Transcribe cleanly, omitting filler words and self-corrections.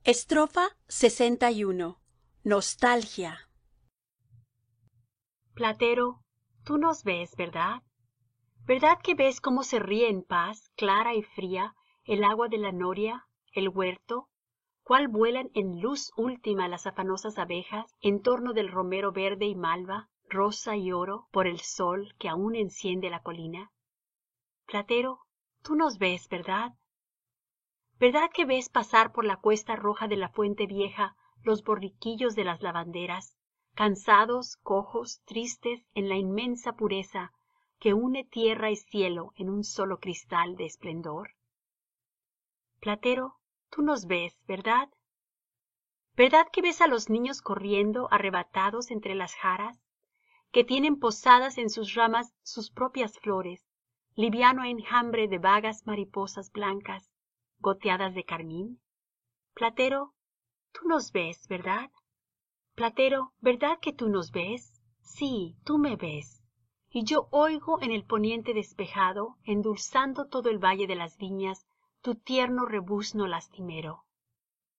LXI. Nostalgia. Platero, tú nos ves, ¿verdad? ¿Verdad que ves cómo se ríe en paz, clara y fría, el agua de la noria, el huerto? Cuál vuelan en luz última las afanosas abejas en torno del romero verde y malva, rosa y oro, por el sol que aún enciende la colina. Platero, tú nos ves, ¿verdad? ¿Verdad que ves pasar por la cuesta roja de la fuente vieja los borriquillos de las lavanderas, cansados, cojos, tristes en la inmensa pureza que une tierra y cielo en un solo cristal de esplendor? Platero, tú nos ves, ¿verdad? ¿Verdad que ves a los niños corriendo arrebatados entre las jaras, que tienen posadas en sus ramas sus propias flores, liviano enjambre de vagas mariposas blancas, goteadas de carmín? Platero, tú nos ves, ¿verdad? Platero, ¿verdad que tú nos ves? Sí, tú me ves. Y yo oigo en el poniente despejado, endulzando todo el valle de las viñas, tu tierno rebuzno lastimero.